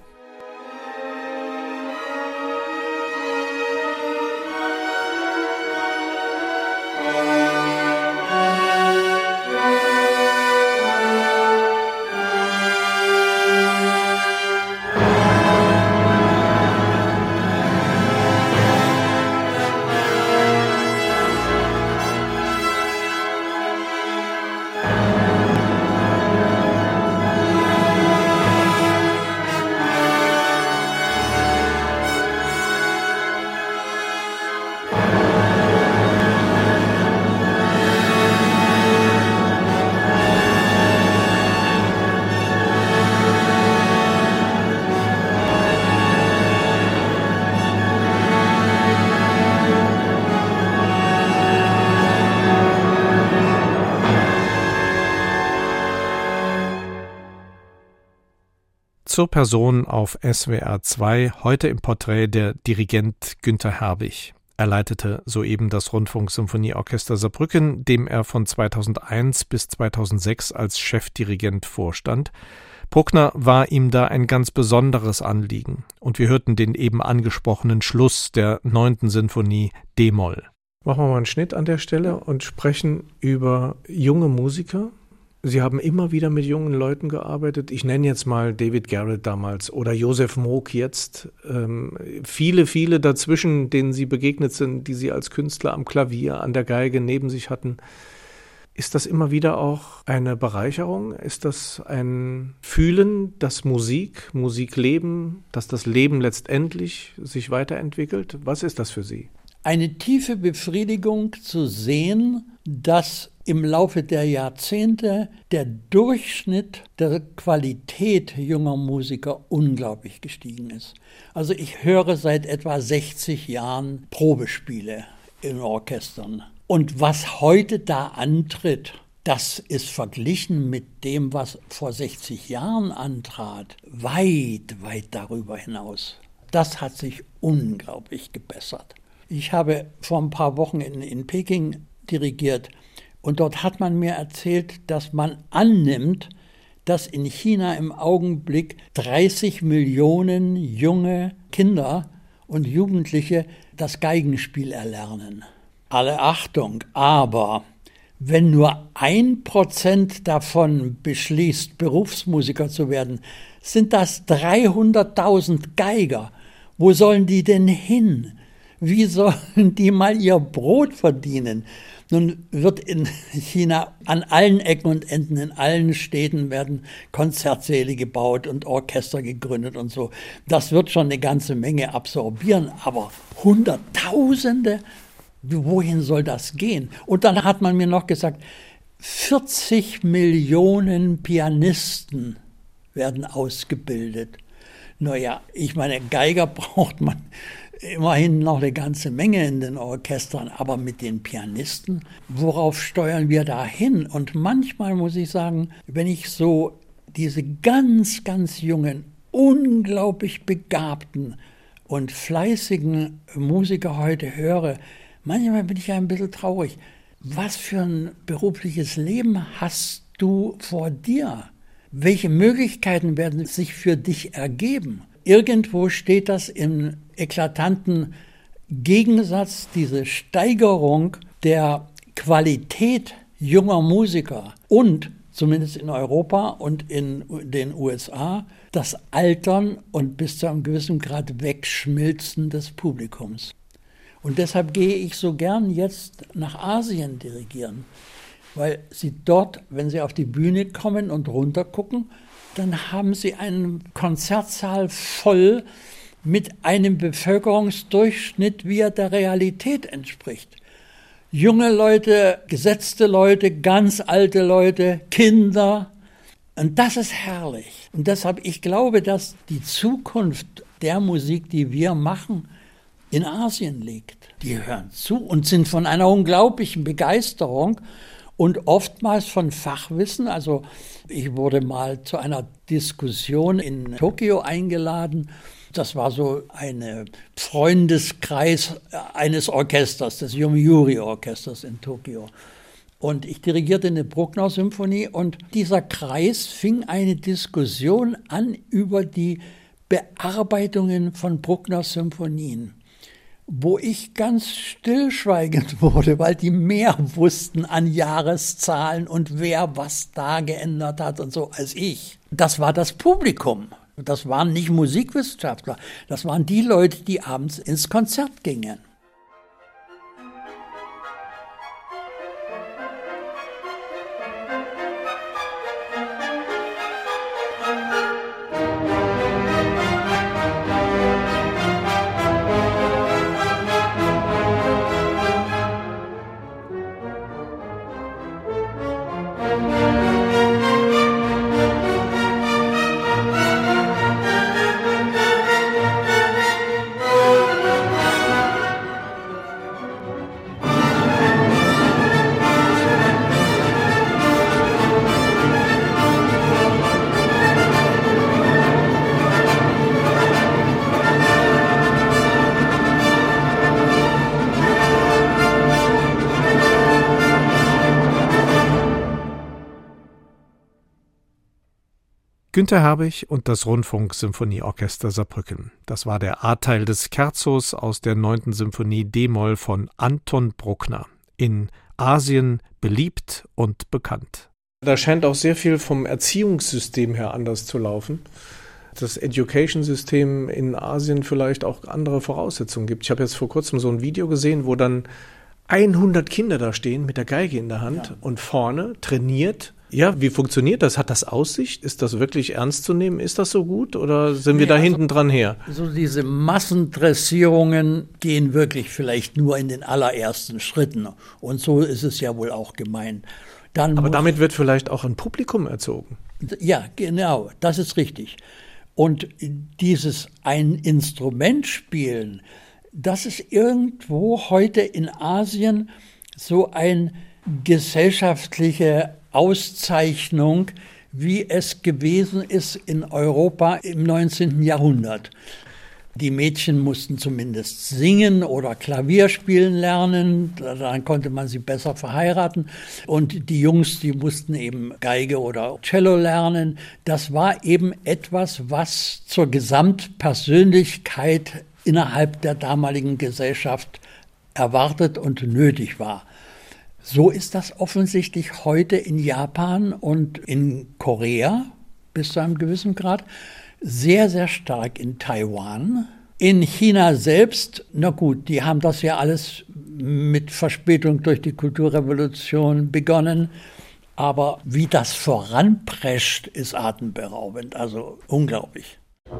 Zur Person auf SWR 2, heute im Porträt der Dirigent Günter Herbig. Er leitete soeben das Rundfunksymphonieorchester Saarbrücken, dem er von 2001 bis 2006 als Chefdirigent vorstand. Bruckner war ihm da ein ganz besonderes Anliegen. Und wir hörten den eben angesprochenen Schluss der 9. Sinfonie D-Moll. Machen wir mal einen Schnitt an der Stelle und sprechen über junge Musiker. Sie haben immer wieder mit jungen Leuten gearbeitet. Ich nenne jetzt mal David Garrett damals oder Josef Moog jetzt. Viele dazwischen, denen Sie begegnet sind, die Sie als Künstler am Klavier, an der Geige neben sich hatten. Ist das immer wieder auch eine Bereicherung? Ist das ein Fühlen, dass Musik leben, dass das Leben letztendlich sich weiterentwickelt? Was ist das für Sie? Eine tiefe Befriedigung zu sehen, dass im Laufe der Jahrzehnte der Durchschnitt der Qualität junger Musiker unglaublich gestiegen ist. Also ich höre seit etwa 60 Jahren Probespiele in Orchestern. Und was heute da antritt, das ist verglichen mit dem, was vor 60 Jahren antrat, weit darüber hinaus. Das hat sich unglaublich gebessert. Ich habe vor ein paar Wochen in Peking dirigiert und dort hat man mir erzählt, dass man annimmt, dass in China im Augenblick 30 Millionen junge Kinder und Jugendliche das Geigenspiel erlernen. Alle Achtung, aber wenn nur 1% davon beschließt, Berufsmusiker zu werden, sind das 300.000 Geiger. Wo sollen die denn hin? Wie sollen die mal ihr Brot verdienen? Nun wird in China an allen Ecken und Enden, in allen Städten werden Konzertsäle gebaut und Orchester gegründet und so. Das wird schon eine ganze Menge absorbieren, aber Hunderttausende, wohin soll das gehen? Und dann hat man mir noch gesagt, 40 Millionen Pianisten werden ausgebildet. Naja, ich meine, Geiger braucht man immerhin noch eine ganze Menge in den Orchestern, aber mit den Pianisten, worauf steuern wir da hin? Und manchmal muss ich sagen, wenn ich so diese ganz jungen, unglaublich begabten und fleißigen Musiker heute höre, manchmal bin ich ja ein bisschen traurig. Was für ein berufliches Leben hast du vor dir? Welche Möglichkeiten werden sich für dich ergeben? Irgendwo steht das im eklatanten Gegensatz, diese Steigerung der Qualität junger Musiker und, zumindest in Europa und in den USA, das Altern und bis zu einem gewissen Grad Wegschmilzen des Publikums. Und deshalb gehe ich so gern jetzt nach Asien dirigieren, weil sie dort, wenn sie auf die Bühne kommen und runtergucken, dann haben sie einen Konzertsaal voll mit einem Bevölkerungsdurchschnitt, wie er der Realität entspricht. Junge Leute, gesetzte Leute, ganz alte Leute, Kinder, Und das ist herrlich. Und deshalb, ich glaube, dass die Zukunft der Musik, die wir machen, in Asien liegt. Die hören zu und sind von einer unglaublichen Begeisterung und oftmals von Fachwissen. Also ich wurde mal zu einer Diskussion in Tokio eingeladen. Das war so ein Freundeskreis eines Orchesters, des Yomiuri-Orchesters in Tokio. Und ich dirigierte eine Bruckner-Symphonie und dieser Kreis fing eine Diskussion an über die Bearbeitungen von Bruckner-Symphonien, wo ich ganz stillschweigend wurde, weil die mehr wussten an Jahreszahlen und wer was da geändert hat und so als ich. Das war das Publikum. Das waren nicht Musikwissenschaftler, das waren die Leute, die abends ins Konzert gingen. Günter Herbig und das Rundfunk-Symphonieorchester Saarbrücken. Das war der A-Teil des Scherzos aus der 9. Symphonie D-Moll von Anton Bruckner. In Asien beliebt und bekannt. Da scheint auch sehr viel vom Erziehungssystem her anders zu laufen. Das Education-System in Asien vielleicht auch andere Voraussetzungen gibt. Ich habe jetzt vor kurzem so ein Video gesehen, wo dann 100 Kinder da stehen mit der Geige in der Hand und vorne trainiert. Ja, wie funktioniert das? Hat das Aussicht? Ist das wirklich ernst zu nehmen? Ist das so gut oder sind wir da hinten dran her? So diese Massendressierungen gehen wirklich vielleicht nur in den allerersten Schritten. Und so ist es ja wohl auch gemeint. Aber damit wird vielleicht auch ein Publikum erzogen. Ja, genau, das ist richtig. Und dieses ein Instrument spielen, das ist irgendwo heute in Asien so eine gesellschaftliche Auszeichnung, wie es gewesen ist in Europa im 19. Jahrhundert. Die Mädchen mussten zumindest singen oder Klavier spielen lernen, dann konnte man sie besser verheiraten. Und die Jungs, die mussten eben Geige oder Cello lernen. Das war eben etwas, was zur Gesamtpersönlichkeit innerhalb der damaligen Gesellschaft erwartet und nötig war. So ist das offensichtlich heute in Japan und in Korea bis zu einem gewissen Grad, sehr, sehr stark in Taiwan. In China selbst, na gut, die haben das ja alles mit Verspätung durch die Kulturrevolution begonnen, aber wie das voranprescht, ist atemberaubend, also unglaublich.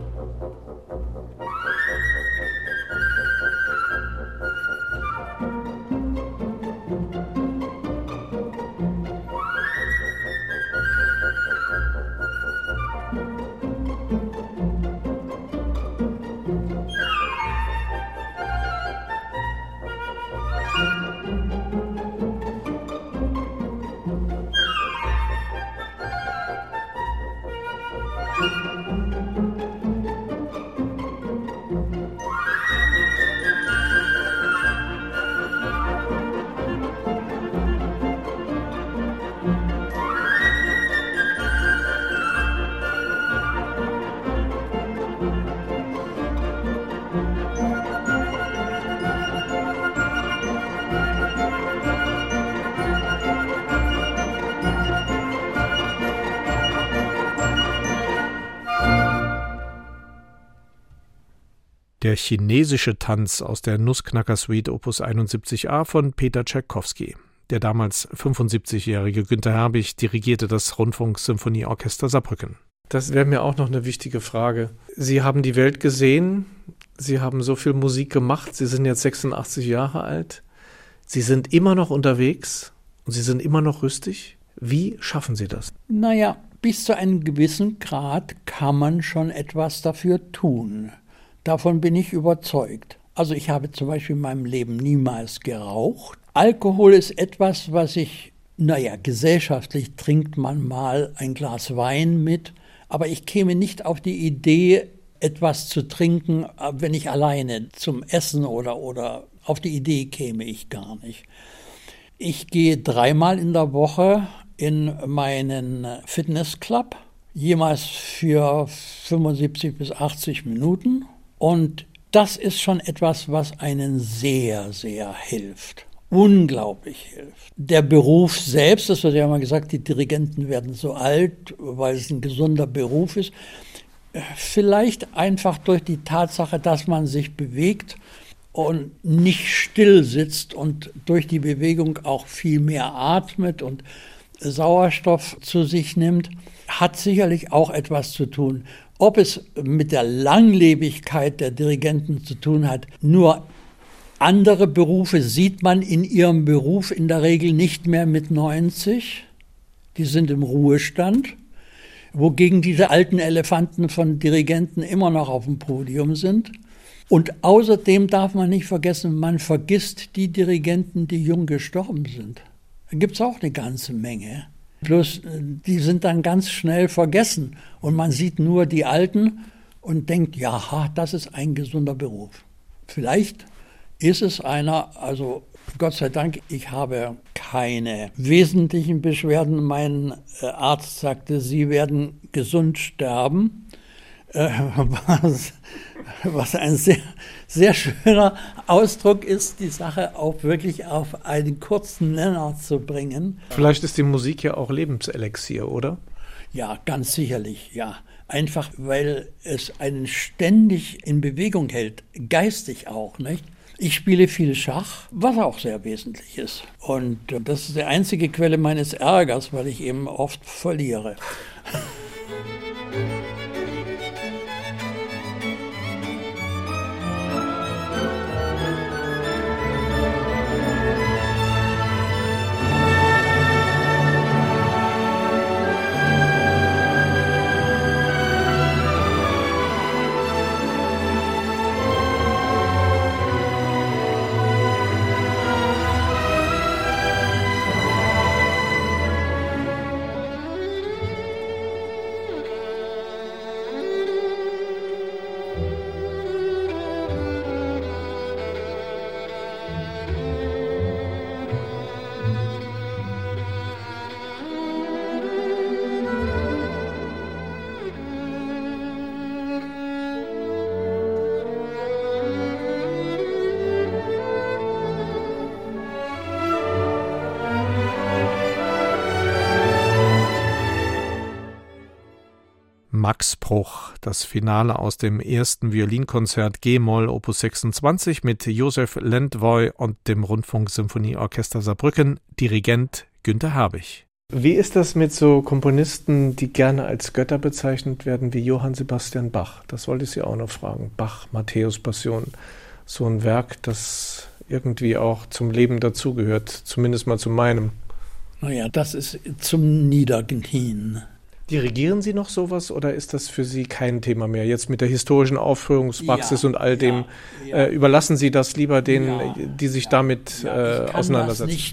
Der chinesische Tanz aus der Nussknacker-Suite Opus 71a von Peter Tschaikowski. Der damals 75-jährige Günter Herbig dirigierte das Rundfunk-Symphonieorchester Saarbrücken. Das wäre mir auch noch eine wichtige Frage. Sie haben die Welt gesehen, Sie haben so viel Musik gemacht, Sie sind jetzt 86 Jahre alt, Sie sind immer noch unterwegs und Sie sind immer noch rüstig. Wie schaffen Sie das? Naja, bis zu einem gewissen Grad kann man schon etwas dafür tun. Davon bin ich überzeugt. Also ich habe zum Beispiel in meinem Leben niemals geraucht. Alkohol ist etwas, was gesellschaftlich trinkt man mal ein Glas Wein mit, aber ich käme nicht auf die Idee, etwas zu trinken, wenn ich alleine zum Essen oder auf die Idee käme ich gar nicht. Ich gehe 3-mal in der Woche in meinen Fitnessclub, jemals für 75 bis 80 Minuten. Und das ist schon etwas, was einen sehr, sehr hilft. Unglaublich hilft. Der Beruf selbst, das wird ja immer gesagt, die Dirigenten werden so alt, weil es ein gesunder Beruf ist. Vielleicht einfach durch die Tatsache, dass man sich bewegt und nicht still sitzt und durch die Bewegung auch viel mehr atmet und Sauerstoff zu sich nimmt, hat sicherlich auch etwas zu tun. Ob es mit der Langlebigkeit der Dirigenten zu tun hat, nur andere Berufe sieht man in ihrem Beruf in der Regel nicht mehr mit 90. Die sind im Ruhestand, wogegen diese alten Elefanten von Dirigenten immer noch auf dem Podium sind. Und außerdem darf man nicht vergessen, man vergisst die Dirigenten, die jung gestorben sind. Da gibt es auch eine ganze Menge. Bloß die sind dann ganz schnell vergessen und man sieht nur die Alten und denkt, ja, das ist ein gesunder Beruf. Vielleicht ist es einer, also Gott sei Dank, ich habe keine wesentlichen Beschwerden. Mein Arzt sagte, Sie werden gesund sterben, was ein sehr, sehr schöner Ausdruck ist, die Sache auch wirklich auf einen kurzen Nenner zu bringen. Vielleicht ist die Musik ja auch Lebenselixier, oder? Ja, ganz sicherlich, ja. Einfach, weil es einen ständig in Bewegung hält, geistig auch, nicht? Ich spiele viel Schach, was auch sehr wesentlich ist. Und das ist die einzige Quelle meines Ärgers, weil ich eben oft verliere. Max Bruch, das Finale aus dem ersten Violinkonzert G-Moll Opus 26 mit Josef Lendvoy und dem Rundfunksymphonieorchester Saarbrücken, Dirigent Günter Herbig. Wie ist das mit so Komponisten, die gerne als Götter bezeichnet werden, wie Johann Sebastian Bach? Das wollte ich Sie auch noch fragen. Bach, Matthäus-Passion, so ein Werk, das irgendwie auch zum Leben dazugehört, zumindest mal zu meinem. Naja, das ist zum Niederknien. Dirigieren Sie noch sowas oder ist das für Sie kein Thema mehr? Jetzt mit der historischen Aufführungspraxis und all dem, überlassen Sie das lieber denen, die sich damit auseinandersetzen? Das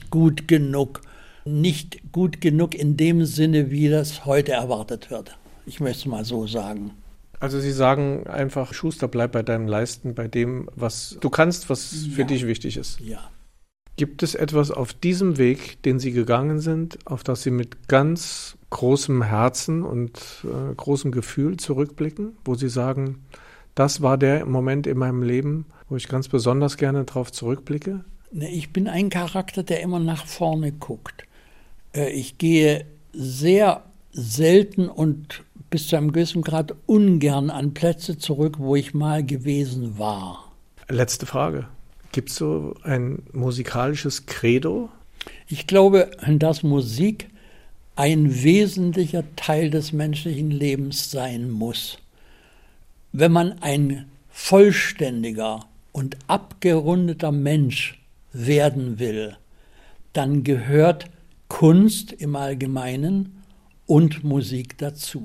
nicht gut genug in dem Sinne, wie das heute erwartet wird. Ich möchte es mal so sagen. Also Sie sagen einfach, Schuster, bleib bei deinem Leisten, bei dem, was du kannst, was für dich wichtig ist. Ja. Gibt es etwas auf diesem Weg, den Sie gegangen sind, auf das Sie mit ganz großem Herzen und großem Gefühl zurückblicken, wo Sie sagen, das war der Moment in meinem Leben, wo ich ganz besonders gerne drauf zurückblicke? Ich bin ein Charakter, der immer nach vorne guckt. Ich gehe sehr selten und bis zu einem gewissen Grad ungern an Plätze zurück, wo ich mal gewesen war. Letzte Frage. Gibt es so ein musikalisches Credo? Ich glaube, dass Musik ein wesentlicher Teil des menschlichen Lebens sein muss. Wenn man ein vollständiger und abgerundeter Mensch werden will, dann gehört Kunst im Allgemeinen und Musik dazu.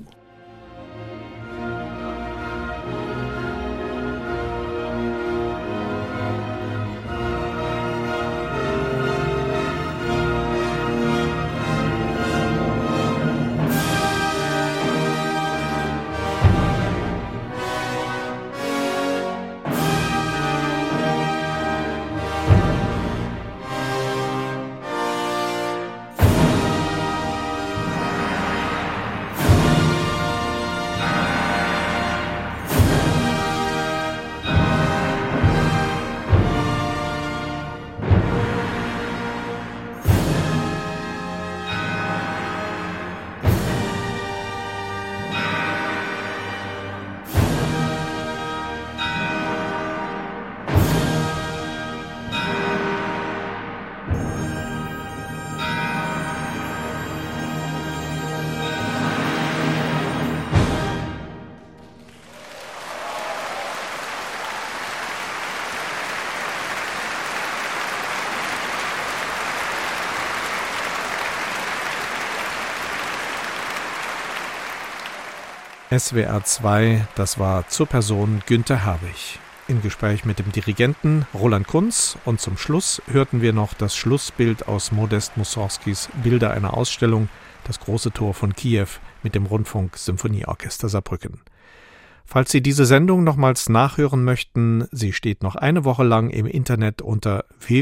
SWR 2, das war zur Person Günter Herwig. Im Gespräch mit dem Dirigenten Roland Kunz und zum Schluss hörten wir noch das Schlussbild aus Modest Mussorgskis Bilder einer Ausstellung, das große Tor von Kiew mit dem Rundfunk-Symphonieorchester Saarbrücken. Falls Sie diese Sendung nochmals nachhören möchten, sie steht noch eine Woche lang im Internet unter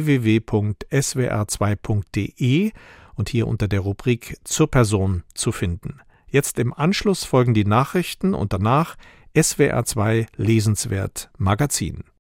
www.swr2.de und hier unter der Rubrik Zur Person zu finden. Jetzt im Anschluss folgen die Nachrichten und danach SWR 2 Lesenswert Magazin.